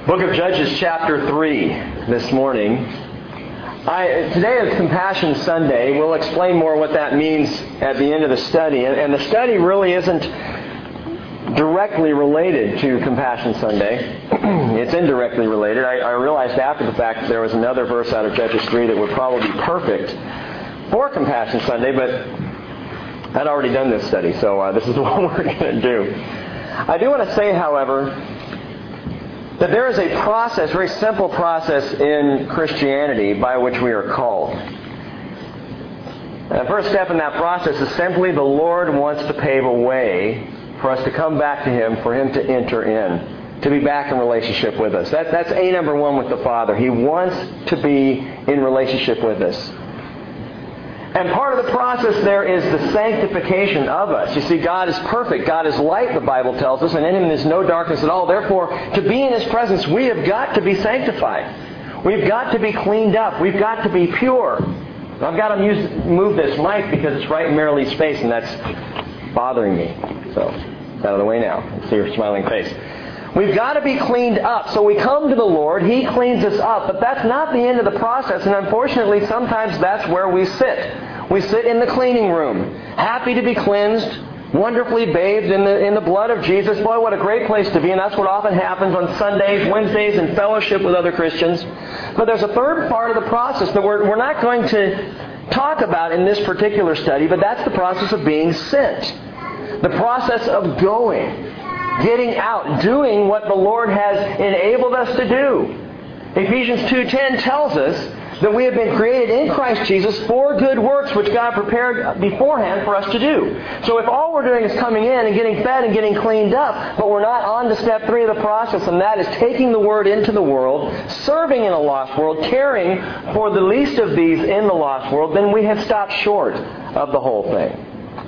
Book of Judges, chapter 3, this morning. Today is Compassion Sunday. We'll explain more what that means at the end of the study. And the study really isn't directly related to Compassion Sunday. It's indirectly related. I realized after the fact that there was another verse out of Judges 3 that would probably be perfect for Compassion Sunday, but I'd already done this study, so this is what we're going to do. I do want to say, however, that there is a process, very simple process in Christianity by which we are called. And the first step in that process is simply the Lord wants to pave a way for us to come back to Him, for Him to enter in, to be back in relationship with us. That's A number one with the Father. He wants to be in relationship with us. And part of the process there is the sanctification of us. You see, God is perfect. God is light, the Bible tells us, and in Him is no darkness at all. Therefore, to be in His presence, we have got to be sanctified. We've got to be cleaned up. We've got to be pure. I've got to move this mic because it's right in Marilee's face, and that's bothering me. So, it's out of the way now. I see her smiling face. We've got to be cleaned up. So we come to the Lord. He cleans us up. But that's not the end of the process. And unfortunately, sometimes that's where we sit. We sit in the cleaning room, happy to be cleansed, wonderfully bathed in the blood of Jesus. Boy, what a great place to be. And that's what often happens on Sundays, Wednesdays, in fellowship with other Christians. But there's a third part of the process that we're not going to talk about in this particular study, but that's the process of being sent. The process of going. Getting out, doing what the Lord has enabled us to do. Ephesians 2:10 tells us that we have been created in Christ Jesus for good works which God prepared beforehand for us to do. So if all we're doing is coming in and getting fed and getting cleaned up, but we're not on to step 3 of the process, and that is taking the Word into the world, serving in a lost world, caring for the least of these in the lost world, then we have stopped short of the whole thing.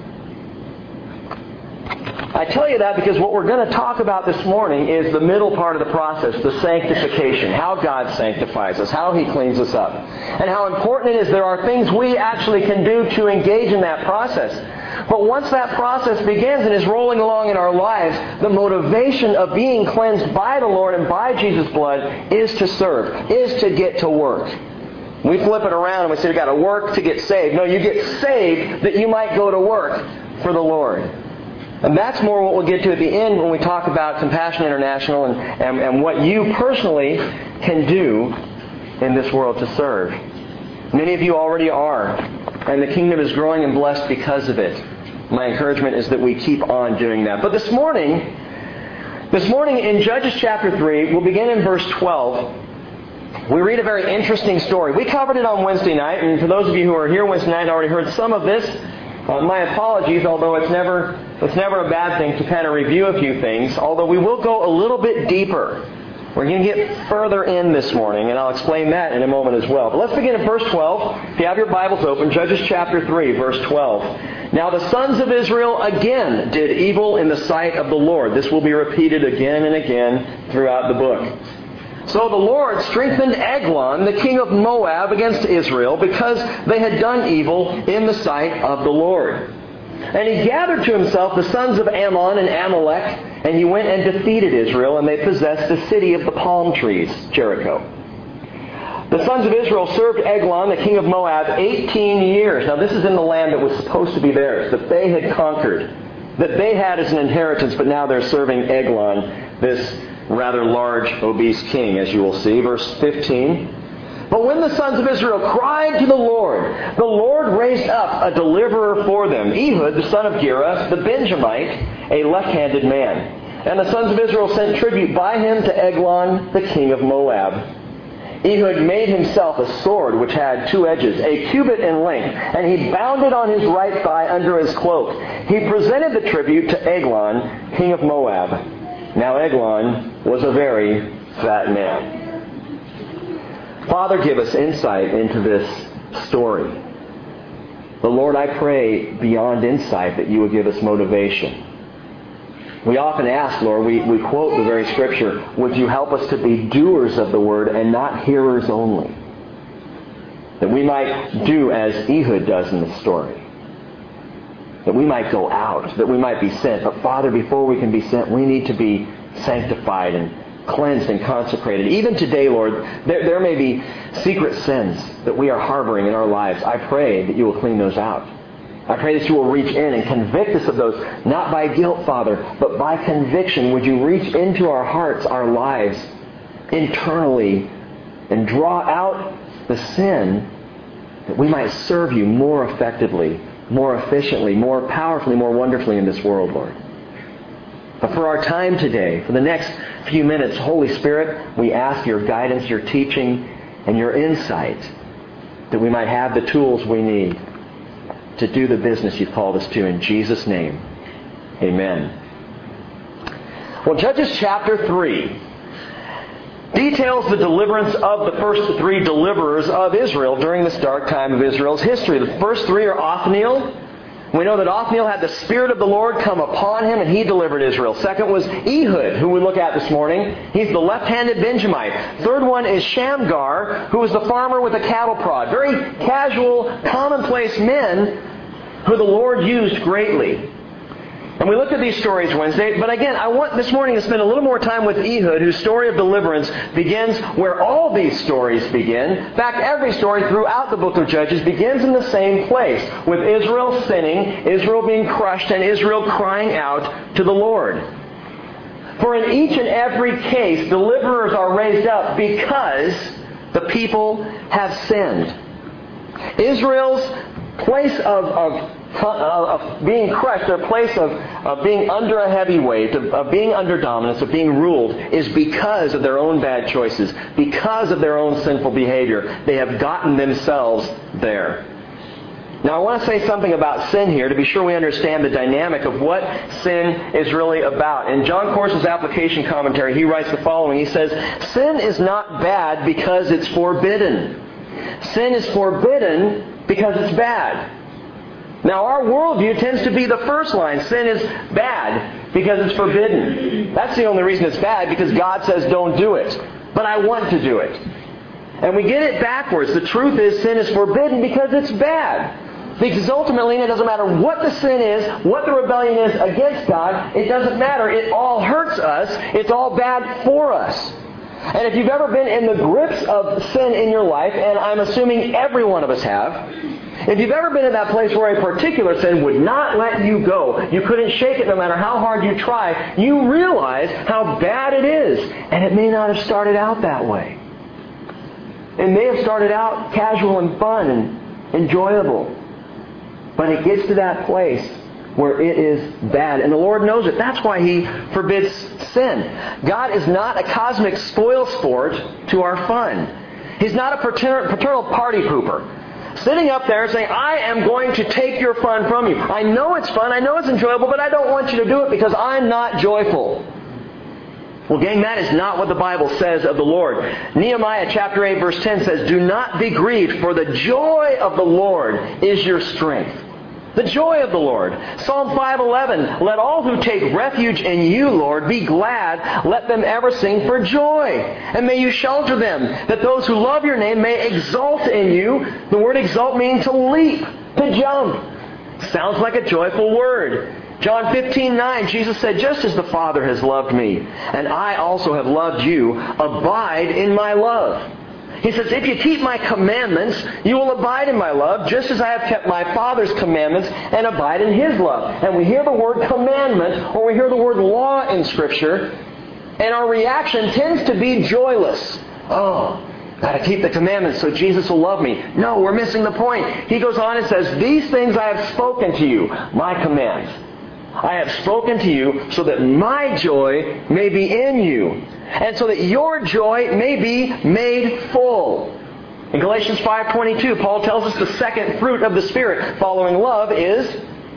I tell you that because what we're going to talk about this morning is the middle part of the process, the sanctification, how God sanctifies us, how He cleans us up, and how important it is there are things we actually can do to engage in that process. But once that process begins and is rolling along in our lives, the motivation of being cleansed by the Lord and by Jesus' blood is to serve, is to get to work. We flip it around and we say we've got to work to get saved. No, you get saved that you might go to work for the Lord. And that's more what we'll get to at the end when we talk about Compassion International and what you personally can do in this world to serve. Many of you already are, and the kingdom is growing and blessed because of it. My encouragement is that we keep on doing that. But this morning in Judges chapter 3, we'll begin in verse 12. We read a very interesting story. We covered it on Wednesday night, and for those of you who are here Wednesday night already heard some of this. My apologies, although it's never a bad thing to kind of review a few things, although we will go a little bit deeper. We're going to get further in this morning, and I'll explain that in a moment as well. But let's begin at verse 12. If you have your Bibles open, Judges chapter 3, verse 12. Now the sons of Israel again did evil in the sight of the Lord. This will be repeated again and again throughout the book. So the Lord strengthened Eglon, the king of Moab, against Israel because they had done evil in the sight of the Lord. And he gathered to himself the sons of Ammon and Amalek, and he went and defeated Israel, and they possessed the city of the palm trees, Jericho. The sons of Israel served Eglon, the king of Moab, 18 years. Now this is in the land that was supposed to be theirs, that they had conquered, that they had as an inheritance, but now they're serving Eglon, this rather large, obese king, as you will see. Verse 15. But when the sons of Israel cried to the Lord raised up a deliverer for them, Ehud, the son of Gera, the Benjamite, a left-handed man. And the sons of Israel sent tribute by him to Eglon, the king of Moab. Ehud made himself a sword which had 2 edges, a cubit in length, and he bound it on his right thigh under his cloak. He presented the tribute to Eglon, king of Moab. Now Eglon was a very fat man. Father, give us insight into this story. The Lord, I pray beyond insight that you would give us motivation. We often ask, Lord, we quote the very Scripture, would you help us to be doers of the Word and not hearers only? That we might do as Ehud does in the story. That we might go out, that we might be sent. But Father, before we can be sent, we need to be sanctified and cleansed and consecrated. Even today, Lord, there may be secret sins that we are harboring in our lives. I pray that you will clean those out. I pray that you will reach in and convict us of those, not by guilt, Father, but by conviction. Would you reach into our hearts, our lives, internally, and draw out the sin that we might serve you more effectively, more efficiently, more powerfully, more wonderfully in this world, Lord. But for our time today, for the next few minutes, Holy Spirit, we ask your guidance, your teaching, and your insight that we might have the tools we need to do the business you've called us to. In Jesus' name, amen. Well, Judges chapter 3 details the deliverance of the first three deliverers of Israel during this dark time of Israel's history. The first three are Othniel. We know that Othniel had the Spirit of the Lord come upon him and he delivered Israel. Second was Ehud, who we look at this morning. He's the left-handed Benjamite. Third one is Shamgar, who was the farmer with a cattle prod. Very casual, commonplace men who the Lord used greatly. And we looked at these stories Wednesday, but again, I want this morning to spend a little more time with Ehud, whose story of deliverance begins where all these stories begin. In fact, every story throughout the book of Judges begins in the same place, with Israel sinning, Israel being crushed, and Israel crying out to the Lord. For in each and every case, deliverers are raised up because the people have sinned. Israel's place of being crushed, their place of being under a heavy weight, of being under dominance, of being ruled, is because of their own bad choices, because of their own sinful behavior. They have gotten themselves there. Now I want to say something about sin here to be sure we understand the dynamic of what sin is really about. In John Corse's application commentary, he writes the following. He says, "Sin is not bad because it's forbidden. Sin is forbidden because it's bad." Now, our worldview tends to be the first line. Sin is bad because it's forbidden. That's the only reason it's bad, because God says don't do it. But I want to do it. And we get it backwards. The truth is sin is forbidden because it's bad. Because ultimately, it doesn't matter what the sin is, what the rebellion is against God. It doesn't matter. It all hurts us. It's all bad for us. And if you've ever been in the grips of sin in your life, and I'm assuming every one of us have, if you've ever been in that place where a particular sin would not let you go, you couldn't shake it no matter how hard you try, you realize how bad it is. And it may not have started out that way. It may have started out casual and fun and enjoyable. But it gets to that place where it is bad. And the Lord knows it. That's why He forbids sin. God is not a cosmic spoil sport to our fun. He's not a paternal party pooper, sitting up there saying, I am going to take your fun from you. I know it's fun, I know it's enjoyable, but I don't want you to do it because I'm not joyful. Well, gang, that is not what the Bible says of the Lord. Nehemiah chapter 8 verse 10 says, "Do not be grieved, for the joy of the Lord is your strength." The joy of the Lord. Psalm 5:11, "Let all who take refuge in you, Lord, be glad. Let them ever sing for joy. And may you shelter them, that those who love your name may exult in you." The word exult means to leap, to jump. Sounds like a joyful word. John 15:9, Jesus said, "Just as the Father has loved me, and I also have loved you, abide in my love." He says, "If you keep my commandments, you will abide in my love, just as I have kept my Father's commandments and abide in His love." And we hear the word commandment, or we hear the word law in Scripture, and our reaction tends to be joyless. Oh, got to keep the commandments so Jesus will love me. No, we're missing the point. He goes on and says, "These things I have spoken to you, my commands. I have spoken to you so that my joy may be in you, and so that your joy may be made full." In Galatians 5:22, Paul tells us the second fruit of the Spirit following love is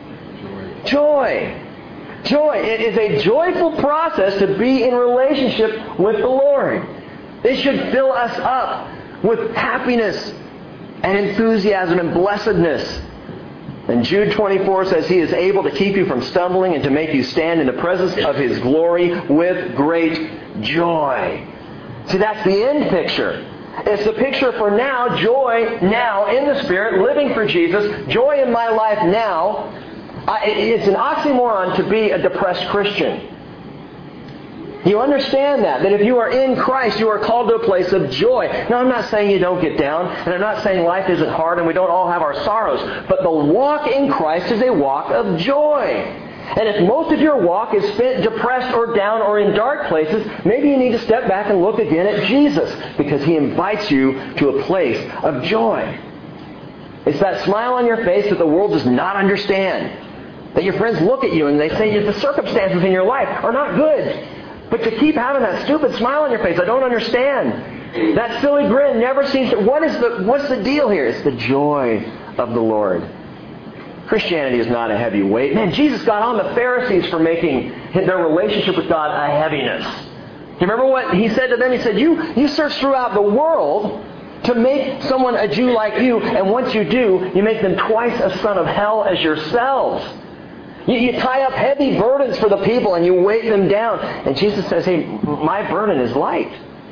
joy. Joy. It is a joyful process to be in relationship with the Lord. It should fill us up with happiness and enthusiasm and blessedness. And Jude 24 says He is able to keep you from stumbling and to make you stand in the presence of His glory with great joy. See, that's the end picture. It's the picture for now, joy now in the Spirit, living for Jesus, joy in my life now. It's an oxymoron to be a depressed Christian. You understand that if you are in Christ, you are called to a place of joy. Now, I'm not saying you don't get down, and I'm not saying life isn't hard and we don't all have our sorrows, but the walk in Christ is a walk of joy. And if most of your walk is spent depressed or down or in dark places, maybe you need to step back and look again at Jesus, because He invites you to a place of joy. It's that smile on your face that the world does not understand. That your friends look at you and they say the circumstances in your life are not good. But to keep having that stupid smile on your face, I don't understand. That silly grin never seems to... What's the deal here? It's the joy of the Lord. Christianity is not a heavy weight. Man, Jesus got on the Pharisees for making their relationship with God a heaviness. Do you remember what He said to them? He said, you search throughout the world to make someone a Jew like you, and once you do, you make them twice a son of hell as yourselves. You tie up heavy burdens for the people and you weight them down. And Jesus says, hey, my burden is light.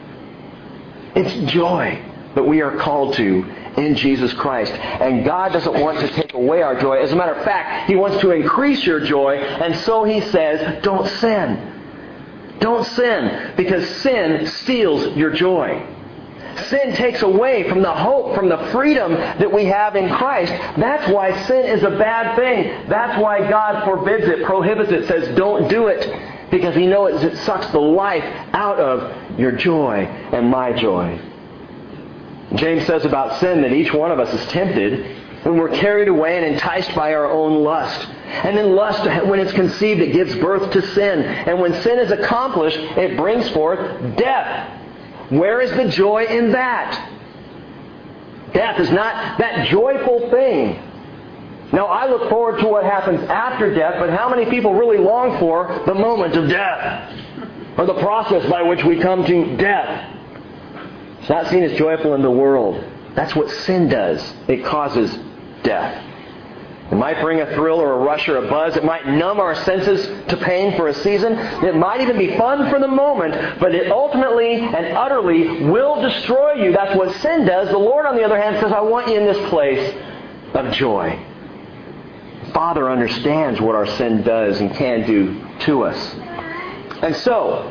It's joy that we are called to in Jesus Christ. And God doesn't want to take away our joy. As a matter of fact, He wants to increase your joy. And so He says, don't sin. Don't sin, because sin steals your joy. Sin takes away from the hope, from the freedom that we have in Christ. That's why sin is a bad thing. That's why God forbids it, prohibits it, says don't do it. Because He knows it sucks the life out of your joy and my joy. James says about sin that each one of us is tempted when we're carried away and enticed by our own lust. And then lust, when it's conceived, it gives birth to sin. And when sin is accomplished, it brings forth death. Where is the joy in that? Death is not that joyful thing. Now, I look forward to what happens after death, but how many people really long for the moment of death? Or the process by which we come to death? It's not seen as joyful in the world. That's what sin does. It causes death. It might bring a thrill or a rush or a buzz. It might numb our senses to pain for a season. It might even be fun for the moment, but it ultimately and utterly will destroy you. That's what sin does. The Lord, on the other hand, says, I want you in this place of joy. The Father understands what our sin does and can do to us. And so,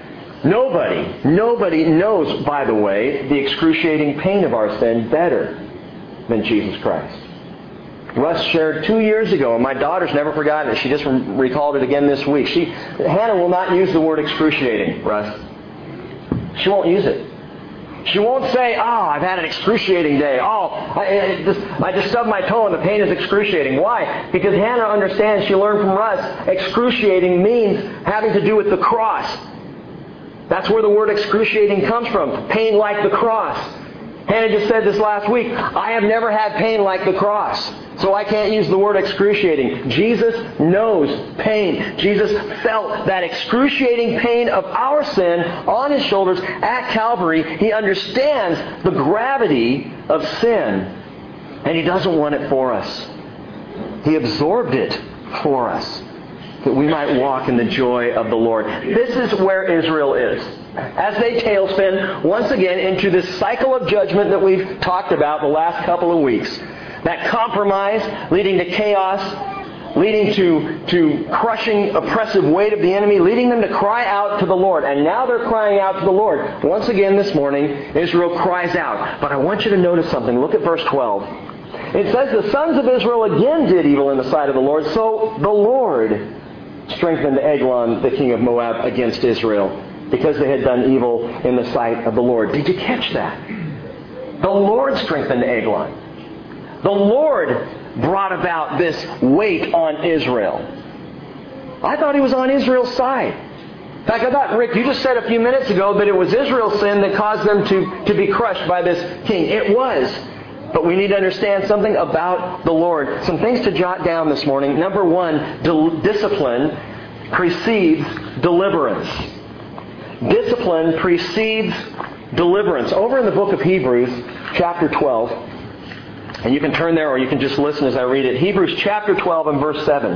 nobody knows, by the way, the excruciating pain of our sin better than Jesus Christ. Russ shared 2 years ago, and my daughter's never forgotten it. She just recalled it again this week. Hannah will not use the word excruciating, Russ. She won't use it. She won't say, I've had an excruciating day. I just stubbed my toe and the pain is excruciating. Why? Because Hannah understands, she learned from Russ, excruciating means having to do with the cross. That's where the word excruciating comes from. Pain like the cross. Hannah just said this last week, I have never had pain like the cross. So I can't use the word excruciating. Jesus knows pain. Jesus felt that excruciating pain of our sin on His shoulders at Calvary. He understands the gravity of sin. And He doesn't want it for us. He absorbed it for us, that we might walk in the joy of the Lord. This is where Israel is. As they tailspin once again into this cycle of judgment that we've talked about the last couple of weeks. That compromise leading to chaos, leading to crushing, oppressive weight of the enemy, leading them to cry out to the Lord. And now they're crying out to the Lord. Once again this morning, Israel cries out. But I want you to notice something. Look at verse 12. It says, the sons of Israel again did evil in the sight of the Lord, so the Lord strengthened Eglon, the king of Moab, against Israel, because they had done evil in the sight of the Lord. Did you catch that? The Lord strengthened Eglon. The Lord brought about this weight on Israel. I thought He was on Israel's side. In fact, I thought, Rick, you just said a few minutes ago that it was Israel's sin that caused them to be crushed by this king. It was. But we need to understand something about the Lord. Some things to jot down this morning. Number one, discipline precedes deliverance. Discipline precedes deliverance. Over in the book of Hebrews, chapter 12, and you can turn there or you can just listen as I read it. Hebrews chapter 12 and verse 7.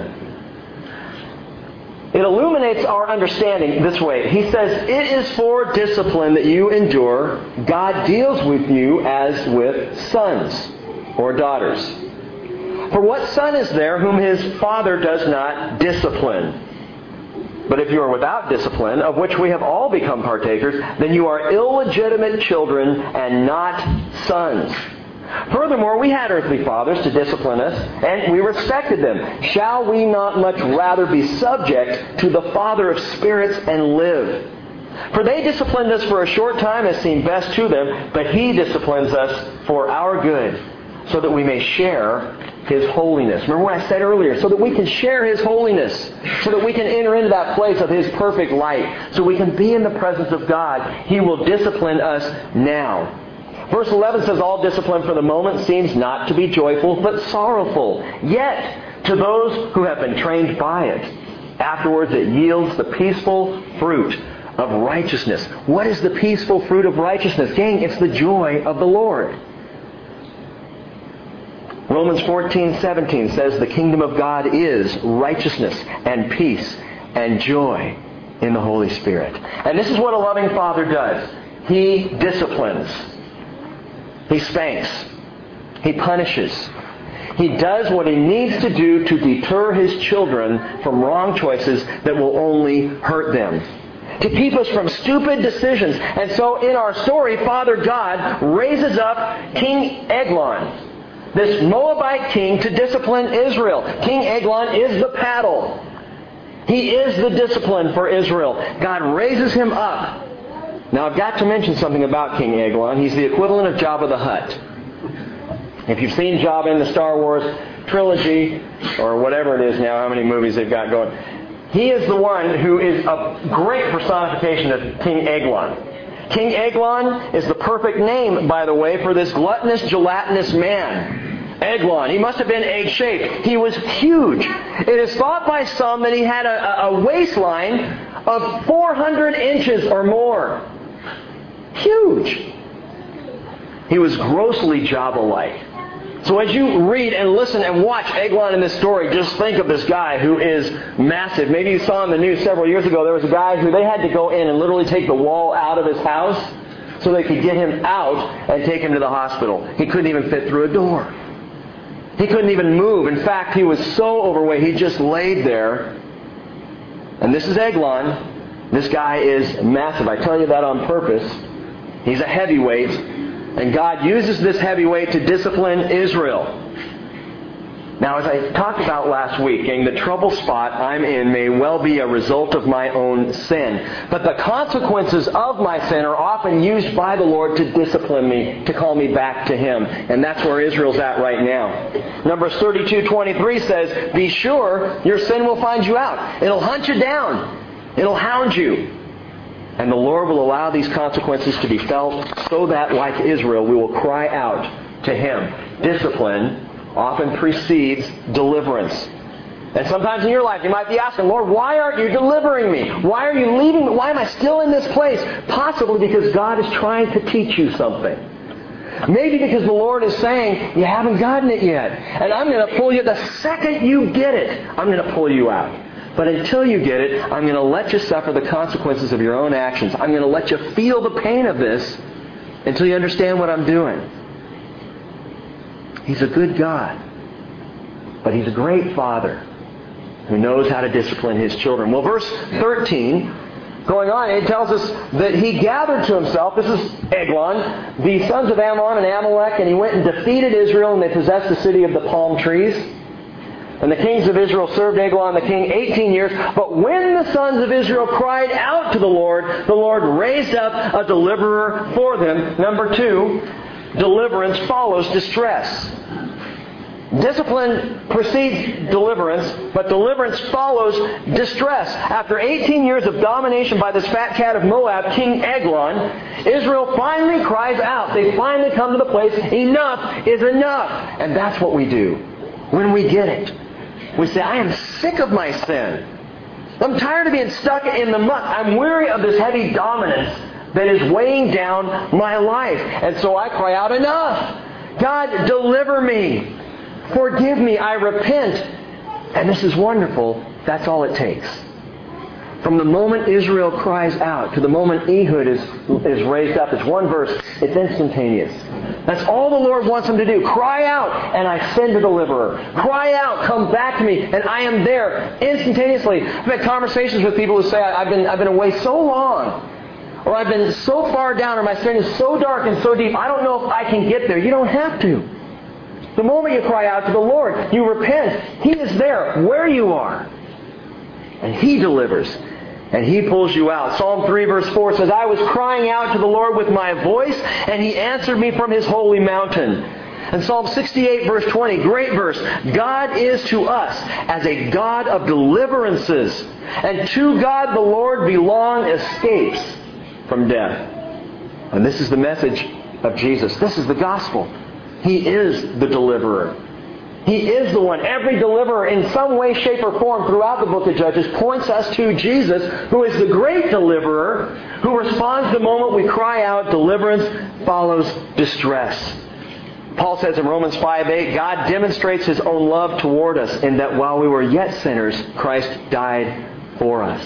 It illuminates our understanding this way. He says, it is for discipline that you endure. God deals with you as with sons or daughters. For what son is there whom his father does not discipline? But if you are without discipline, of which we have all become partakers, then you are illegitimate children and not sons. Furthermore, we had earthly fathers to discipline us, and we respected them. Shall we not much rather be subject to the Father of spirits and live? For they disciplined us for a short time as seemed best to them, but He disciplines us for our good, so that we may share His holiness. Remember what I said earlier? So that we can share His holiness. So that we can enter into that place of His perfect light. So we can be in the presence of God. He will discipline us now. Verse 11 says, all discipline for the moment seems not to be joyful, but sorrowful. Yet, to those who have been trained by it, afterwards it yields the peaceful fruit of righteousness. What is the peaceful fruit of righteousness? Gang, it's the joy of the Lord. Romans 14:17 says the kingdom of God is righteousness and peace and joy in the Holy Spirit. And this is what a loving Father does. He disciplines. He spanks. He punishes. He does what He needs to do to deter His children from wrong choices that will only hurt them. To keep us from stupid decisions. And so in our story, Father God raises up King Eglon, this Moabite king, to discipline Israel. King Eglon is the paddle. He is the discipline for Israel. God raises him up. Now I've got to mention something about King Eglon. He's the equivalent of Jabba the Hutt. If you've seen Jabba in the Star Wars trilogy, or whatever it is now, how many movies they've got going, he is the one who is a great personification of King Eglon. King Eglon is the perfect name, by the way, for this gluttonous, gelatinous man. Eglon. He must have been egg-shaped. He was huge. It is thought by some that he had a waistline of 400 inches or more. Huge. He was grossly Jabba-like. So as you read and listen and watch Eglon in this story, just think of this guy who is massive. Maybe you saw in the news several years ago, there was a guy who they had to go in and literally take the wall out of his house so they could get him out and take him to the hospital. He couldn't even fit through a door. He couldn't even move. In fact, he was so overweight, he just laid there. And this is Eglon. This guy is massive. I tell you that on purpose. He's a heavyweight. And God uses this heavyweight to discipline Israel. Now, as I talked about last week, the trouble spot I'm in may well be a result of my own sin. But the consequences of my sin are often used by the Lord to discipline me, to call me back to Him. And that's where Israel's at right now. Numbers 32:23 says, be sure your sin will find you out. It'll hunt you down. It'll hound you. And the Lord will allow these consequences to be felt so that, like Israel, we will cry out to Him. Discipline often precedes deliverance. And sometimes in your life you might be asking, Lord, why aren't you delivering me? Why are you leaving me? Why am I still in this place? Possibly because God is trying to teach you something. Maybe because the Lord is saying, you haven't gotten it yet. And I'm going to pull you. The second you get it, I'm going to pull you out. But until you get it, I'm going to let you suffer the consequences of your own actions. I'm going to let you feel the pain of this until you understand what I'm doing. He's a good God. But He's a great Father who knows how to discipline His children. Well, verse 13, going on, it tells us that He gathered to Himself, this is Eglon, the sons of Ammon and Amalek, and he went and defeated Israel, and they possessed the city of the palm trees. And the kings of Israel served Eglon the king 18 years. But when the sons of Israel cried out to the Lord raised up a deliverer for them. Number 2, deliverance follows distress. Discipline precedes deliverance, but deliverance follows distress. After 18 years of domination by this fat cat of Moab, King Eglon, Israel finally cries out. They finally come to the place, enough is enough. And that's what we do when we get it. We say, I am sick of my sin. I'm tired of being stuck in the muck. I'm weary of this heavy dominance that is weighing down my life. And so I cry out, enough! God, deliver me. Forgive me. I repent. And this is wonderful. That's all it takes. From the moment Israel cries out to the moment Ehud is raised up, it's one verse, it's instantaneous. That's all the Lord wants them to do. Cry out, and I send a deliverer. Cry out, come back to me, and I am there instantaneously. I've had conversations with people who say, I've been away so long, or I've been so far down, or my sin is so dark and so deep, I don't know if I can get there. You don't have to. The moment you cry out to the Lord, you repent. He is there where you are. And He delivers. And He pulls you out. Psalm 3 verse 4 says, I was crying out to the Lord with my voice, and He answered me from His holy mountain. And Psalm 68 verse 20, great verse. God is to us as a God of deliverances. And to God the Lord belong escapes from death. And this is the message of Jesus. This is the gospel. He is the deliverer. He is the one. Every deliverer in some way, shape, or form throughout the book of Judges points us to Jesus, who is the great deliverer, who responds the moment we cry out. Deliverance follows distress. Paul says in Romans 5:8, God demonstrates His own love toward us in that while we were yet sinners, Christ died for us.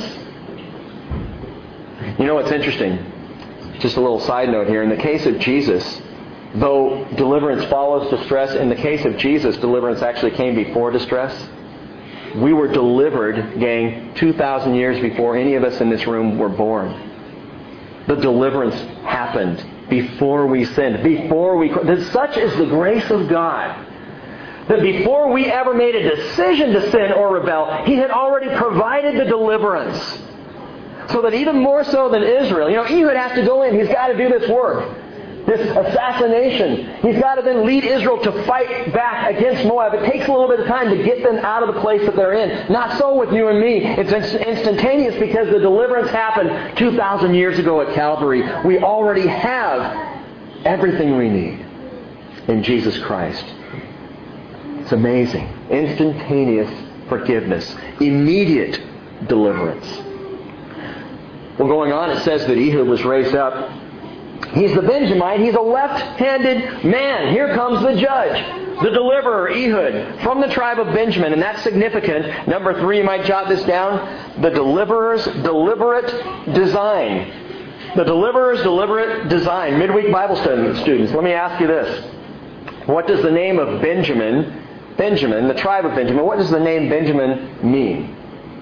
You know what's interesting? Just a little side note here. In the case of Jesus, though deliverance follows distress, in the case of Jesus, deliverance actually came before distress. We were delivered, gang, 2,000 years before any of us in this room were born. The deliverance happened before we sinned. Such is the grace of God, that before we ever made a decision to sin or rebel, He had already provided the deliverance. So that even more so than Israel, Ehud has to go in. He's got to do this work. This assassination. He's got to then lead Israel to fight back against Moab. It takes a little bit of time to get them out of the place that they're in. Not so with you and me. It's instantaneous because the deliverance happened 2,000 years ago at Calvary. We already have everything we need in Jesus Christ. It's amazing. Instantaneous forgiveness. Immediate deliverance. Well, going on, it says that Ehud was raised up. He's the Benjamite. He's a left-handed man. Here comes the judge, the deliverer, Ehud, from the tribe of Benjamin. And that's significant. Number 3, you might jot this down. The deliverer's deliberate design. The deliverer's deliberate design. Midweek Bible students, let me ask you this. What does the name of Benjamin, the tribe of Benjamin, what does the name Benjamin mean?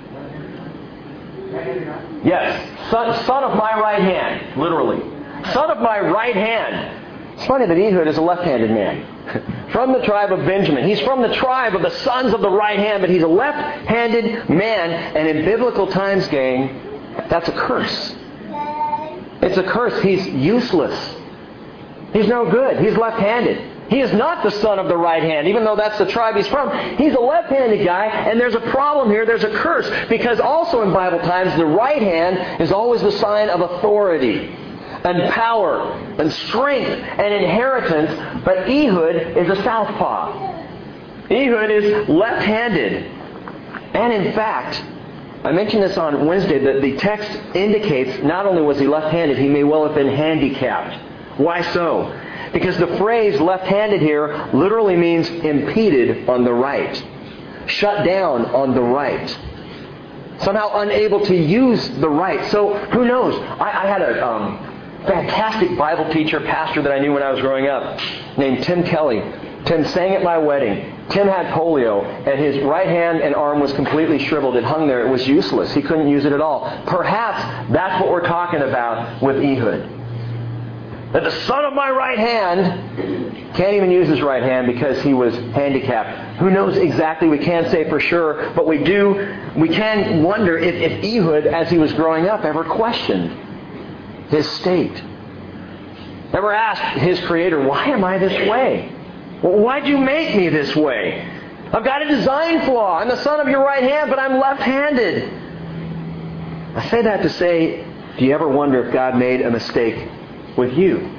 Yes, son of my right hand, literally. Son of my right hand. It's funny that Ehud is a left-handed man. From the tribe of Benjamin. He's from the tribe of the sons of the right hand, but he's a left-handed man. And in biblical times, gang, that's a curse. It's a curse. He's useless. He's no good. He's left-handed. He is not the son of the right hand, even though that's the tribe he's from. He's a left-handed guy, and there's a problem here. There's a curse. Because also in Bible times, the right hand is always the sign of authority and power and strength and inheritance. But Ehud is a southpaw. Ehud is left-handed. And in fact, I mentioned this on Wednesday, that the text indicates not only was he left-handed, he may well have been handicapped. Why so? Because the phrase left-handed here literally means impeded on the right. Shut down on the right. Somehow unable to use the right. So, who knows? I had a fantastic Bible teacher, pastor that I knew when I was growing up, named Tim Kelly. Tim sang at my wedding. Tim had polio, and his right hand and arm was completely shriveled. It hung there. It was useless. He couldn't use it at all. Perhaps that's what we're talking about with Ehud. That the son of my right hand can't even use his right hand because he was handicapped. Who knows exactly? We can't say for sure, but we can wonder if Ehud, as he was growing up, ever questioned his state. Ever asked his Creator, why am I this way? Well, why'd you make me this way? I've got a design flaw. I'm the son of your right hand, but I'm left-handed. I say that to say, do you ever wonder if God made a mistake with you?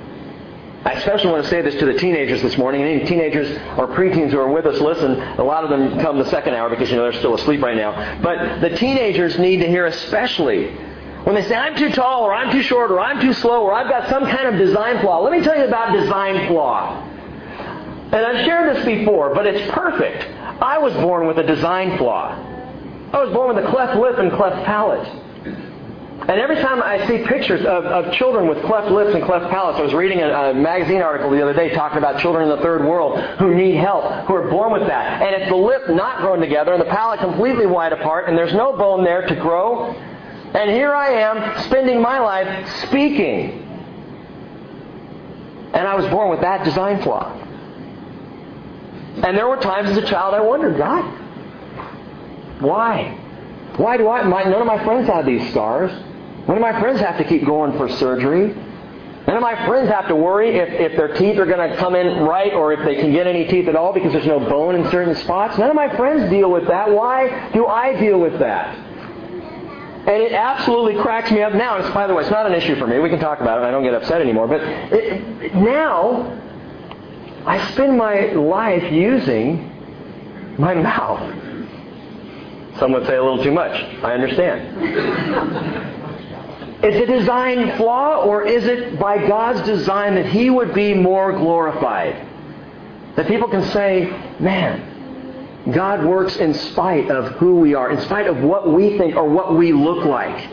I especially want to say this to the teenagers this morning. Any teenagers or preteens who are with us, listen. A lot of them come the second hour because they're still asleep right now. But the teenagers need to hear especially when they say, I'm too tall, or I'm too short, or I'm too slow, or I've got some kind of design flaw. Let me tell you about design flaw. And I've shared this before, but it's perfect. I was born with a design flaw. I was born with a cleft lip and cleft palate. And every time I see pictures of children with cleft lips and cleft palates, I was reading a magazine article the other day talking about children in the third world who need help, who are born with that. And it's the lip not grown together and the palate completely wide apart, and there's no bone there to grow. And here I am spending my life speaking. And I was born with that design flaw. And there were times as a child I wondered, God, why? Why do none of my friends have these scars? None of my friends have to keep going for surgery. None of my friends have to worry if their teeth are going to come in right or if they can get any teeth at all because there's no bone in certain spots. None of my friends deal with that. Why do I deal with that? And it absolutely cracks me up now. And by the way, it's not an issue for me. We can talk about it. I don't get upset anymore. But now, I spend my life using my mouth. Some would say a little too much. I understand. Is it a design flaw, or is it by God's design that He would be more glorified? That people can say, man, God works in spite of who we are, in spite of what we think or what we look like.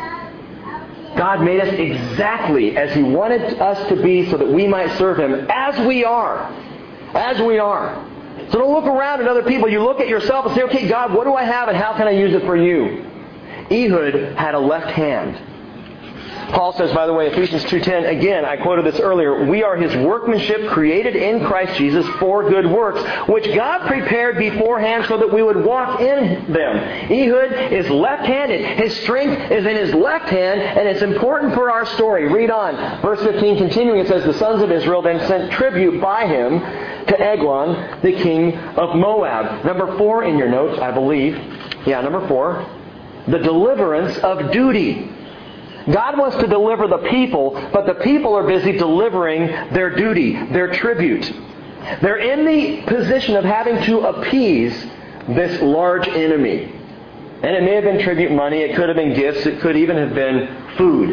God made us exactly as He wanted us to be so that we might serve Him as we are. As we are. So don't look around at other people. You look at yourself and say, okay, God, what do I have and how can I use it for you? Ehud had a left hand. Paul says, by the way, Ephesians 2:10, again, I quoted this earlier, we are His workmanship created in Christ Jesus for good works, which God prepared beforehand so that we would walk in them. Ehud is left-handed. His strength is in his left hand, and it's important for our story. Read on. Verse 15, continuing, it says, the sons of Israel then sent tribute by him to Eglon, the king of Moab. Number 4 in your notes, I believe. Yeah, number 4. The deliverance of duty. God wants to deliver the people, but the people are busy delivering their duty, their tribute. They're in the position of having to appease this large enemy. And it may have been tribute money, it could have been gifts, it could even have been food.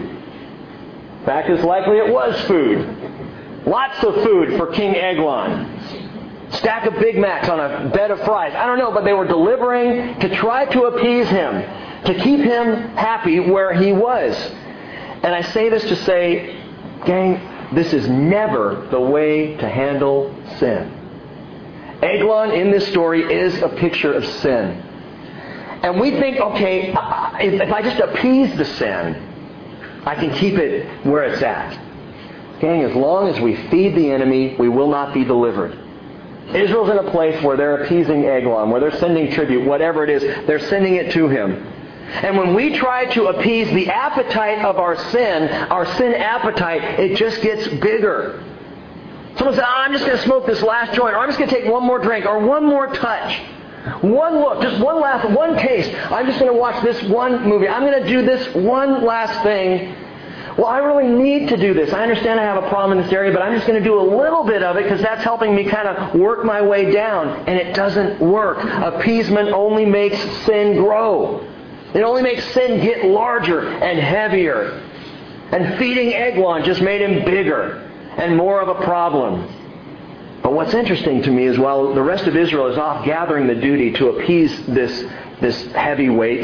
In fact, it's likely it was food. Lots of food for King Eglon. Stack of Big Macs on a bed of fries. I don't know, but they were delivering to try to appease him, to keep him happy where he was. And I say this to say, gang, this is never the way to handle sin. Eglon in this story is a picture of sin. And we think, okay, if I just appease the sin, I can keep it where it's at. Gang, as long as we feed the enemy, we will not be delivered. Israel's in a place where they're appeasing Eglon, where they're sending tribute, whatever it is, they're sending it to him. And when we try to appease the appetite of our sin appetite, it just gets bigger. Someone says, I'm just going to smoke this last joint, or I'm just going to take one more drink, or one more touch. One look, just one taste. I'm just going to watch this one movie. I'm going to do this one last thing. Well, I really need to do this. I understand I have a problem in this area, but I'm just going to do a little bit of it because that's helping me kind of work my way down. And it doesn't work. Appeasement only makes sin grow. It only makes sin get larger and heavier. And feeding Eglon just made him bigger and more of a problem. But what's interesting to me is while the rest of Israel is off gathering the duty to appease this heavy weight,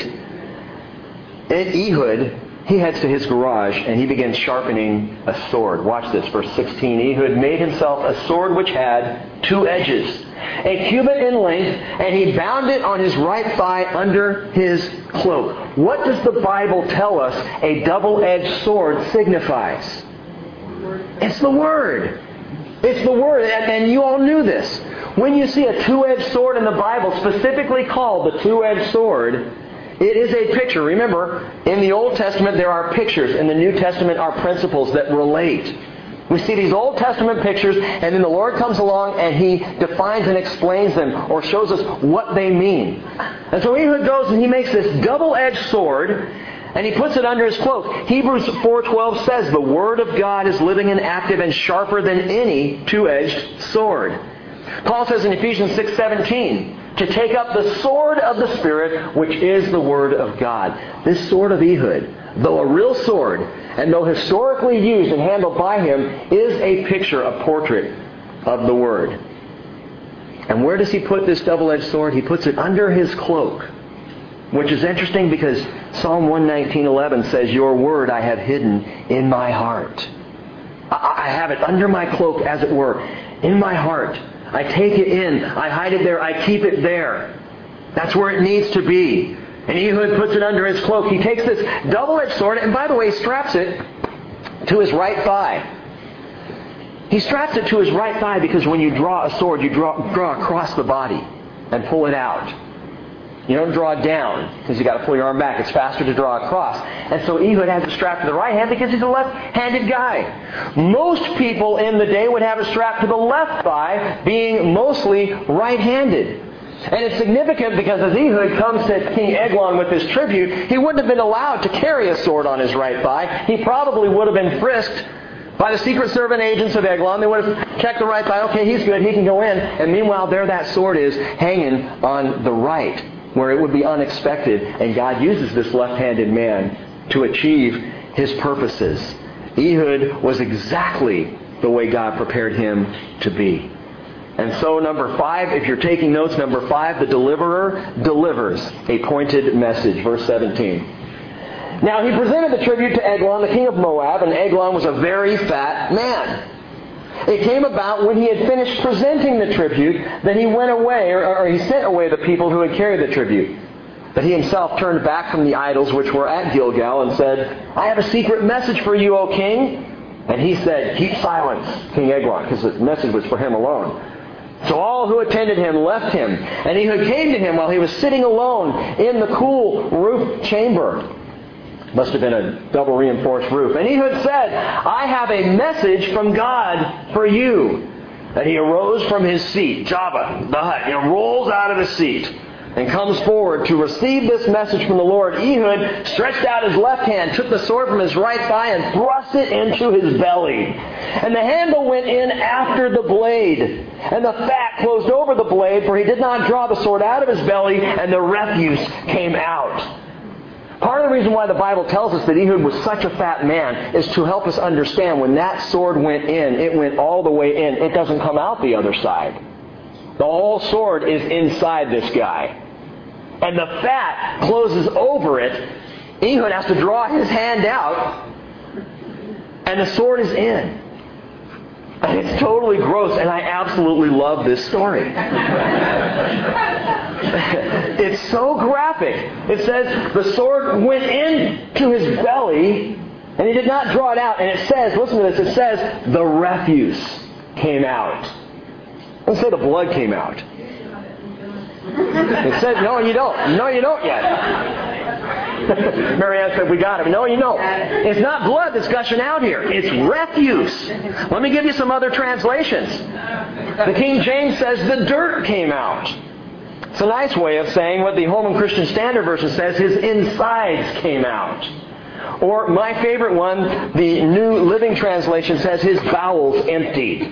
Ehud, he heads to his garage and he begins sharpening a sword. Watch this, verse 16. Ehud made himself a sword which had 2 edges, a cubit in length, and he bound it on his right thigh under his cloak. What does the Bible tell us a double-edged sword signifies? It's the Word. It's the Word, and you all knew this. When you see a 2-edged sword in the Bible, specifically called the 2-edged sword, it is a picture. Remember, in the Old Testament there are pictures. In the New Testament are principles that relate. We see these Old Testament pictures, and then the Lord comes along and He defines and explains them, or shows us what they mean. And so Ehud goes and he makes this double-edged sword, and he puts it under his cloak. Hebrews 4:12 says, the Word of God is living and active and sharper than any 2-edged sword. Paul says in Ephesians 6:17, to take up the sword of the Spirit, which is the Word of God. This sword of Ehud, though a real sword, and though historically used and handled by him, is a picture, a portrait of the Word. And where does he put this double-edged sword? He puts it under his cloak. Which is interesting because Psalm 119:11 says, "Your word I have hidden in my heart." I have it under my cloak, as it were, in my heart. I take it in. I hide it there. I keep it there. That's where it needs to be. And Ehud puts it under his cloak. He takes this double-edged sword, and by the way, he straps it to his right thigh. He straps it to his right thigh because when you draw a sword, you draw across the body and pull it out. You don't draw down because you've got to pull your arm back. It's faster to draw across. And so Ehud has it strapped to the right hand because he's a left-handed guy. Most people in the day would have it strapped to the left thigh, being mostly right-handed. And it's significant because as Ehud comes to King Eglon with his tribute, he wouldn't have been allowed to carry a sword on his right thigh. He probably would have been frisked by the Secret Service agents of Eglon. They would have checked the right thigh. Okay, he's good. He can go in. And meanwhile, there that sword is hanging on the right, where it would be unexpected. And God uses this left-handed man to achieve His purposes. Ehud was exactly the way God prepared him to be. And so number 5, if you're taking notes, number 5, the deliverer delivers a pointed message. Verse 17. Now he presented the tribute to Eglon, the king of Moab, and Eglon was a very fat man. It came about when he had finished presenting the tribute that he went away, or he sent away the people who had carried the tribute. But he himself turned back from the idols which were at Gilgal and said, "I have a secret message for you, O king." And he said, "Keep silence, King Eglon," because the message was for him alone. So all who attended him left him, and Ehud came to him while he was sitting alone in the cool roof chamber. Must have been a double reinforced roof. And Ehud said, "I have a message from God for you." And he arose from his seat, Jabba, the hut, rolls out of his seat and comes forward to receive this message from the Lord. Ehud stretched out his left hand, took the sword from his right thigh, and thrust it into his belly. And the handle went in after the blade, and the fat closed over the blade, for he did not draw the sword out of his belly, and the refuse came out. Part of the reason why the Bible tells us that Ehud was such a fat man is to help us understand when that sword went in, it went all the way in. It doesn't come out the other side. The whole sword is inside this guy. And the fat closes over it. Ehud has to draw his hand out, and the sword is in. And it's totally gross, and I absolutely love this story. It's so graphic. It says the sword went into his belly, and he did not draw it out. And it says, listen to this, it says the refuse came out. Let's say the blood came out. It said, no, you don't. No, you don't yet. Marianne said, we got him. No, you don't. It's not blood that's gushing out here. It's refuse. Let me give you some other translations. The King James says the dirt came out. It's a nice way of saying what the Holman Christian Standard Version says, his insides came out. Or my favorite one, the New Living Translation says his bowels emptied.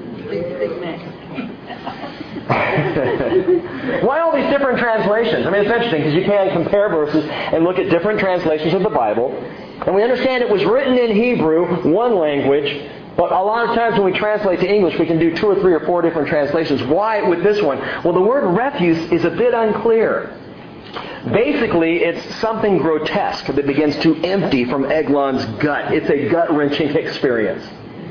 Why all these different translations? I mean, it's interesting because you can compare verses and look at different translations of the Bible. And we understand it was written in Hebrew, one language, but a lot of times when we translate to English, we can do 2 or 3 or 4 different translations. Why with this one? Well, the word refuse is a bit unclear. Basically, it's something grotesque that begins to empty from Eglon's gut. It's a gut-wrenching experience.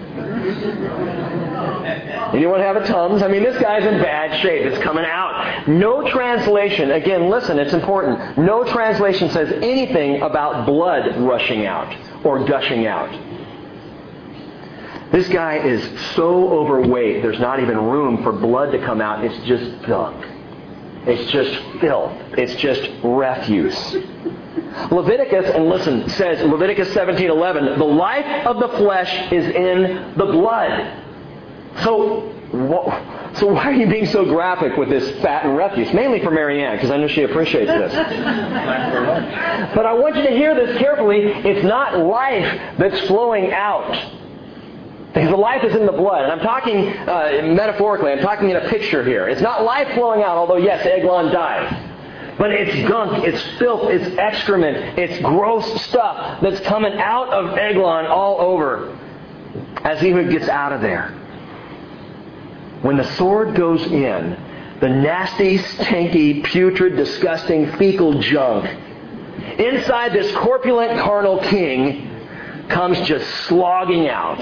Anyone have a Tums? I mean, this guy's in bad shape. It's coming out. No translation, again, listen, it's important. No translation says anything about blood rushing out or gushing out. This guy is so overweight, there's not even room for blood to come out. It's just gunk. It's just filth. It's just refuse. Leviticus, and listen, says, Leviticus 17:11, the life of the flesh is in the blood. So why are you being so graphic with this fat and refuse? Mainly for Marianne, because I know she appreciates this. But I want you to hear this carefully. It's not life that's flowing out. Because the life is in the blood. And I'm talking metaphorically. I'm talking in a picture here. It's not life flowing out, although yes, Eglon died. But it's gunk, it's filth, it's excrement, it's gross stuff that's coming out of Eglon all over as Ehud gets out of there. When the sword goes in, The nasty, stinky, putrid, disgusting, fecal junk. Inside this corpulent, carnal king comes just slogging out.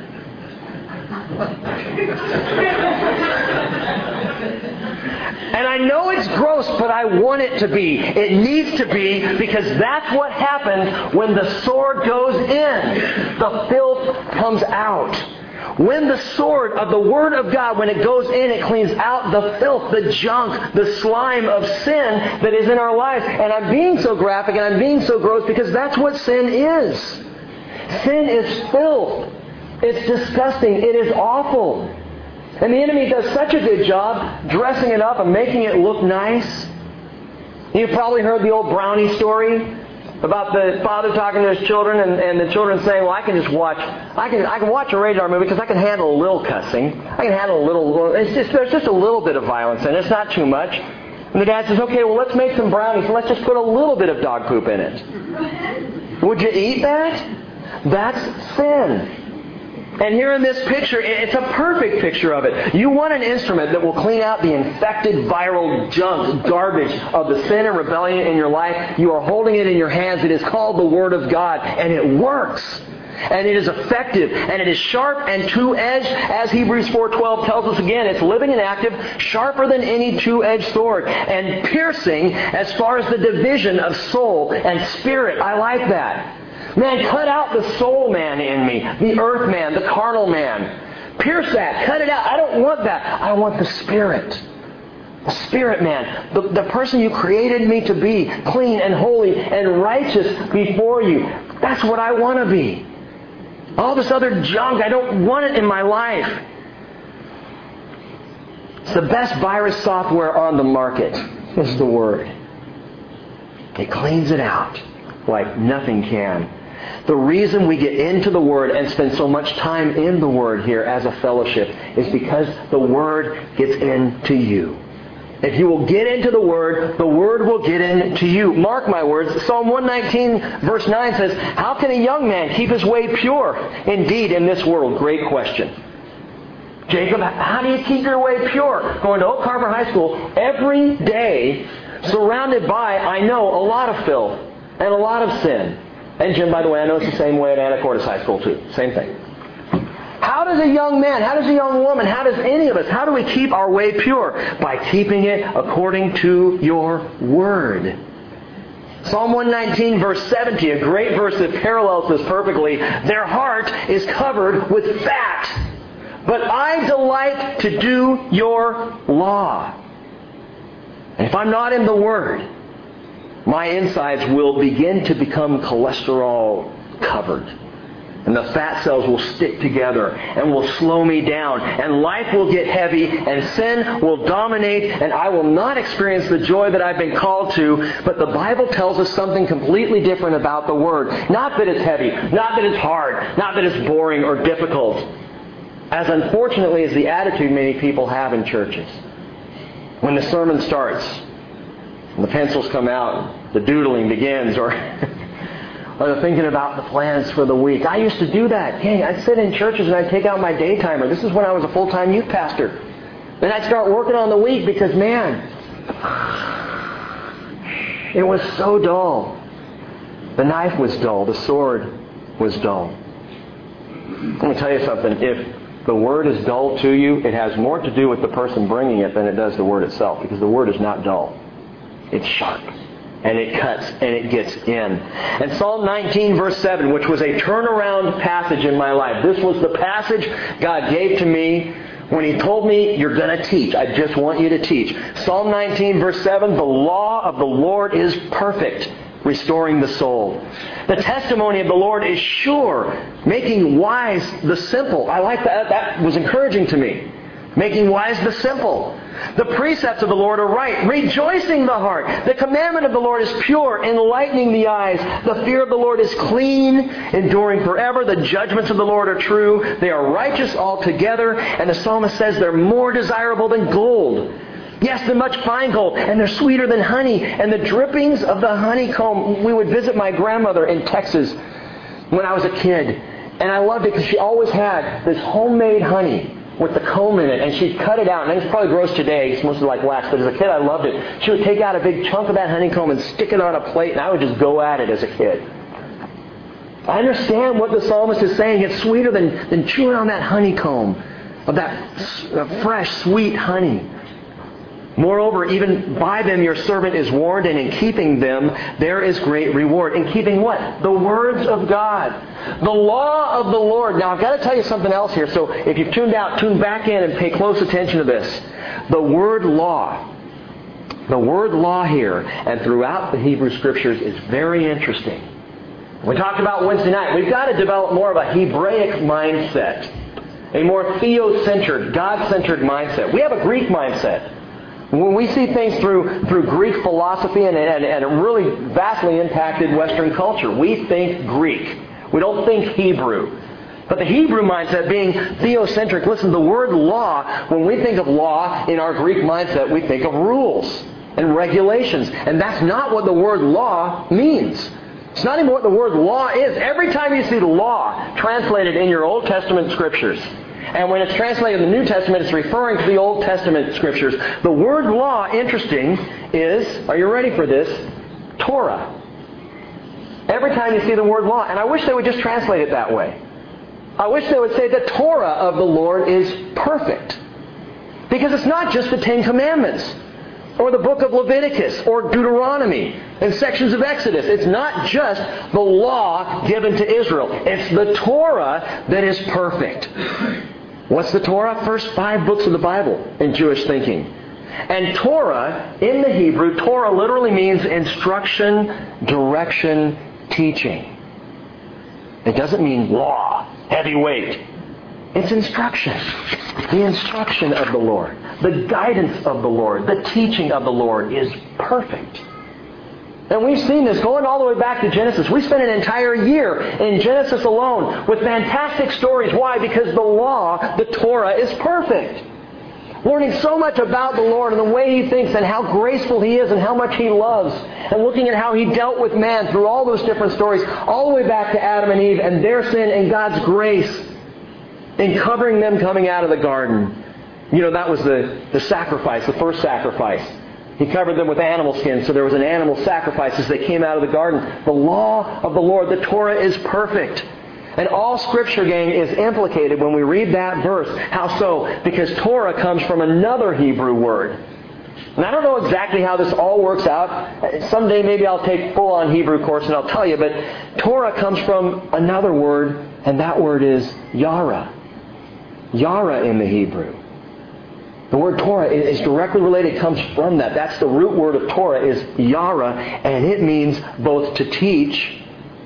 And I know it's gross, but I want it to be. It needs to be, because that's what happens when the sword goes in. The filth comes out. When the sword of the Word of God, when it goes in, it cleans out the filth, the junk, the slime of sin that is in our lives. And I'm being so graphic and I'm being so gross because that's what sin is. Sin is filth. It's disgusting. It is awful. And the enemy does such a good job dressing it up and making it look nice. You've probably heard the old Brownie story about the father talking to his children and the children saying, well, I can watch a rated R movie because I can handle a little cussing. I can handle a little, there's just a little bit of violence in it. It's not too much. And the dad says, okay, well, let's make some brownies and let's just put a little bit of dog poop in it. Would you eat that? That's sin. And here in this picture, it's a perfect picture of it. You want an instrument that will clean out the infected, viral junk, garbage of the sin and rebellion in your life. You are holding it in your hands. It is called the Word of God, and it works. And it is effective, and it is sharp and two-edged, as Hebrews 4:12 tells us again. It's living and active, sharper than any two-edged sword, and piercing as far as the division of soul and spirit. I like that. Man, cut out the soul man in me, the earth man, the carnal man. Pierce that. Cut it out. I don't want that. I want the Spirit. The Spirit man. The person you created me to be, clean and holy and righteous before you. That's what I want to be. All this other junk, I don't want it in my life. It's the best virus software on the market, is the Word. It cleans it out like nothing can. The reason we get into the Word and spend so much time in the Word here as a fellowship is because the Word gets into you. If you will get into the Word will get into you. Mark my words. Psalm 119 verse 9 says, how can a young man keep his way pure? Indeed, in this world, great question. Jacob, how do you keep your way pure? Going to Oak Harbor High School every day, surrounded by, I know, a lot of filth and a lot of sin. And Jim, by the way, I know it's the same way at Anacortes High School too. Same thing. How does a young man, how does a young woman, how does any of us, how do we keep our way pure? By keeping it according to your Word. Psalm 119 verse 70, a great verse that parallels this perfectly. Their heart is covered with fat, but I delight to do your law. And if I'm not in the Word, my insides will begin to become cholesterol covered. And the fat cells will stick together and will slow me down. And life will get heavy and sin will dominate and I will not experience the joy that I've been called to. But the Bible tells us something completely different about the Word. Not that it's heavy, not that it's hard, not that it's boring or difficult. As unfortunately as the attitude many people have in churches. When the sermon starts, and the pencils come out, the doodling begins, or the thinking about the plans for the week. I used to do that. Dang, I'd sit in churches and I'd take out my day timer. This is when I was a full-time youth pastor. Then I'd start working on the week because, man, it was so dull. The knife was dull. The sword was dull. Let me tell you something. If the Word is dull to you, it has more to do with the person bringing it than it does the Word itself, because the Word is not dull. It's sharp. And it cuts and it gets in. And Psalm 19 verse 7, which was a turnaround passage in my life. This was the passage God gave to me when He told me, you're going to teach. I just want you to teach. Psalm 19 verse 7, the law of the Lord is perfect, restoring the soul. The testimony of the Lord is sure, making wise the simple. I like that. That was encouraging to me. Making wise the simple. The precepts of the Lord are right, rejoicing the heart. The commandment of the Lord is pure, enlightening the eyes. The fear of the Lord is clean, enduring forever. The judgments of the Lord are true. They are righteous altogether. And the psalmist says they're more desirable than gold. Yes, than much fine gold. And they're sweeter than honey. And the drippings of the honeycomb. We would visit my grandmother in Texas when I was a kid. And I loved it because she always had this homemade honey with the comb in it, and she'd cut it out. And it's probably gross today. It's mostly like wax, but as a kid I loved it. She would take out a big chunk of that honeycomb and stick it on a plate, and I would just go at it as a kid. I understand what the psalmist is saying. It's sweeter than chewing on that honeycomb, of that fresh, sweet honey. Moreover, even by them your servant is warned, and in keeping them there is great reward. In keeping what? The words of God. The law of the Lord. Now I've got to tell you something else here, so if you've tuned out, tune back in and pay close attention to this. The word law. The word law here and throughout the Hebrew Scriptures is very interesting. We talked about Wednesday night. We've got to develop more of a Hebraic mindset. A more theocentered, God-centered mindset. We have a Greek mindset. When we see things through Greek philosophy and it really vastly impacted Western culture, we think Greek. We don't think Hebrew. But the Hebrew mindset being theocentric, listen, the word law, when we think of law in our Greek mindset, we think of rules and regulations. And that's not what the word law means. It's not even what the word law is. Every time you see law translated in your Old Testament Scriptures, and when it's translated in the New Testament, it's referring to the Old Testament Scriptures. The word law, interesting, is, are you ready for this? Torah. Every time you see the word law, and I wish they would just translate it that way. I wish they would say the Torah of the Lord is perfect. Because it's not just the Ten Commandments, or the book of Leviticus, or Deuteronomy, and sections of Exodus. It's not just the law given to Israel. It's the Torah that is perfect. What's the Torah? First 5 books of the Bible in Jewish thinking. And Torah, in the Hebrew, Torah literally means instruction, direction, teaching. It doesn't mean law, heavy weight. It's instruction. The instruction of the Lord. The guidance of the Lord. The teaching of the Lord is perfect. And we've seen this going all the way back to Genesis. We spent an entire year in Genesis alone with fantastic stories. Why? Because the law, the Torah, is perfect. Learning so much about the Lord and the way He thinks and how graceful He is and how much He loves. And looking at how He dealt with man through all those different stories, all the way back to Adam and Eve and their sin and God's grace in covering them coming out of the garden. You know, that was the sacrifice, the first sacrifice. He covered them with animal skins, so there was an animal sacrifice as they came out of the garden. The law of the Lord, the Torah, is perfect. And all Scripture, gang, is implicated when we read that verse. How so? Because Torah comes from another Hebrew word. And I don't know exactly how this all works out. Someday maybe I'll take full-on Hebrew course and I'll tell you. But Torah comes from another word, and that word is Yara. Yara in the Hebrew. The word Torah is directly related, comes from that. That's the root word of Torah is Yara, and it means both to teach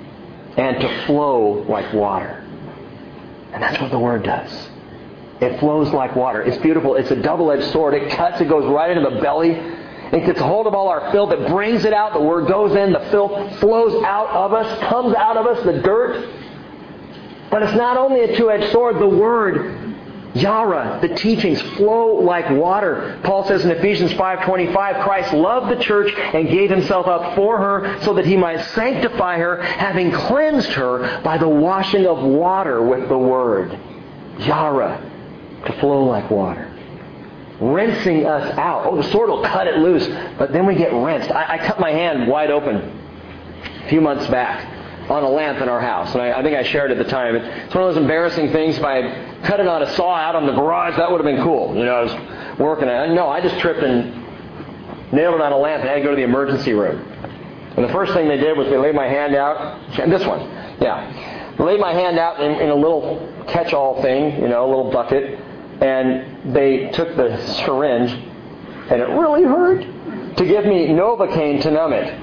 and to flow like water. And that's what the word does. It flows like water. It's beautiful. It's a double-edged sword. It cuts. It goes right into the belly. It gets a hold of all our filth. It brings it out. The word goes in. The filth flows out of us, comes out of us, the dirt. But it's not only a two-edged sword. The word Yara, the teachings, flow like water. Paul says in Ephesians 5:25, Christ loved the church and gave Himself up for her so that He might sanctify her, having cleansed her by the washing of water with the Word. Yara, to flow like water. Rinsing us out. Oh, the sword will cut it loose, but then we get rinsed. I cut my hand wide open a few months back on a lamp in our house. And I think I shared at the time. It's one of those embarrassing things. If I had cut it on a saw out on the garage, that would have been cool. You know, I was working. I just tripped and nailed it on a lamp and had to go to the emergency room. And the first thing they did was they laid my hand out. This one. Yeah. They laid my hand out in a little catch-all thing, a little bucket. And they took the syringe, and it really hurt, to give me Novocaine to numb it.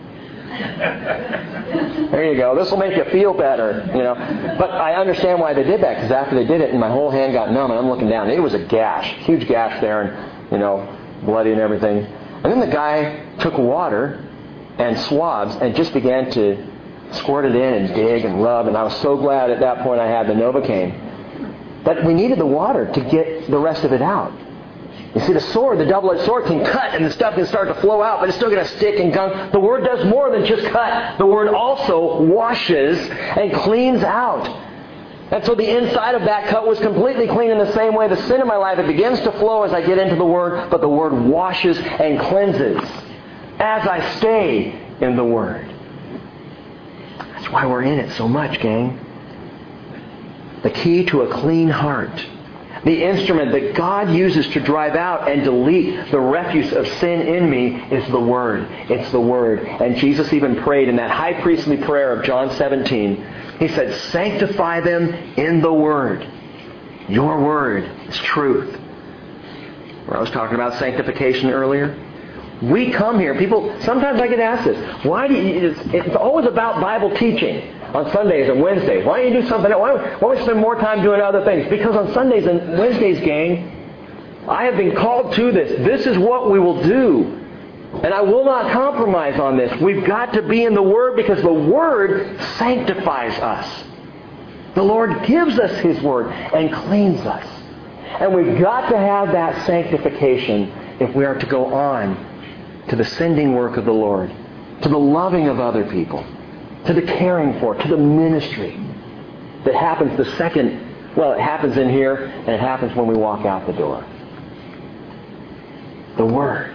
There you go. This will make you feel better, But I understand why they did that, because after they did it, and my whole hand got numb, and I'm looking down. It was a gash, huge gash there, and, bloody and everything. And then the guy took water and swabs and just began to squirt it in and dig and rub, and I was so glad at that point I had the Novocaine. But we needed the water to get the rest of it out. You see, the sword, the double-edged sword, can cut and the stuff can start to flow out, but it's still going to stick and gunk. The Word does more than just cut. The Word also washes and cleans out. And so the inside of that cup was completely clean in the same way. The sin in my life, it begins to flow as I get into the Word, but the Word washes and cleanses as I stay in the Word. That's why we're in it so much, gang. The key to a clean heart. The instrument that God uses to drive out and delete the refuse of sin in me is the Word. It's the Word. And Jesus even prayed in that high priestly prayer of John 17. He said, sanctify them in the Word. Your Word is truth. Where I was talking about sanctification earlier. We come here, people, sometimes I get asked this, why do you, it's always about Bible teaching on Sundays and Wednesdays. Why don't you do something else? Why don't we spend more time doing other things? Because on Sundays and Wednesdays, gang, I have been called to this. This is what we will do. And I will not compromise on this. We've got to be in the Word because the Word sanctifies us. The Lord gives us His Word and cleans us. And we've got to have that sanctification if we are to go on to the sending work of the Lord, to the loving of other people, to the caring for, to the ministry that happens the second, well, it happens in here and it happens when we walk out the door. The Word.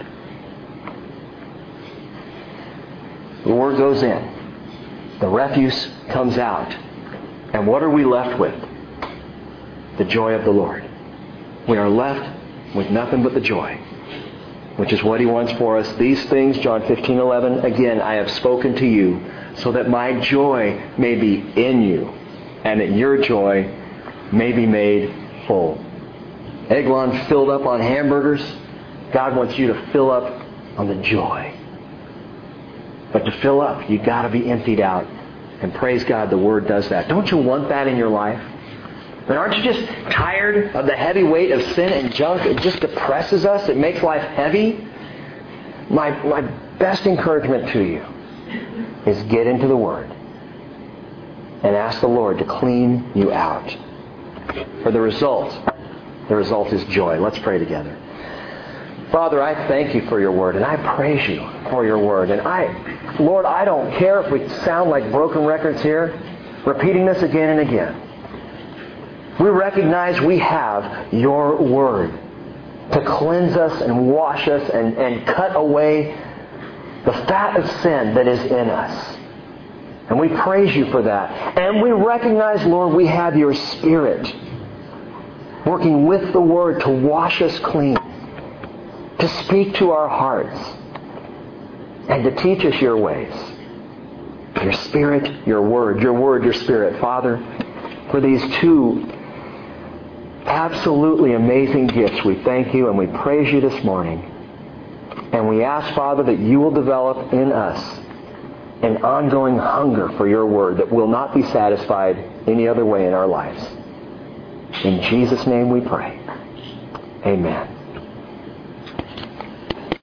The Word goes in. The refuse comes out. And what are we left with? The joy of the Lord. We are left with nothing but the joy, which is what He wants for us. These things, John 15:11, again, I have spoken to you so that my joy may be in you and that your joy may be made full. Eglon filled up on hamburgers. God wants you to fill up on the joy. But to fill up, you've got to be emptied out. And praise God, the Word does that. Don't you want that in your life? And aren't you just tired of the heavy weight of sin and junk? It just depresses us. It makes life heavy. My best encouragement to you is get into the Word and ask the Lord to clean you out. For the result is joy. Let's pray together. Father, I thank you for your Word, and I praise you for your Word. And Lord, I don't care if we sound like broken records here, repeating this again and again. We recognize we have your Word to cleanse us and wash us and cut away the fat of sin that is in us. And we praise you for that. And we recognize, Lord, we have your Spirit working with the Word to wash us clean, to speak to our hearts, and to teach us your ways. Your Spirit, your Word, your Spirit. Father, for these two absolutely amazing gifts, we thank you and we praise you this morning. And we ask, Father, that you will develop in us an ongoing hunger for your Word that will not be satisfied any other way in our lives. In Jesus' name we pray. Amen.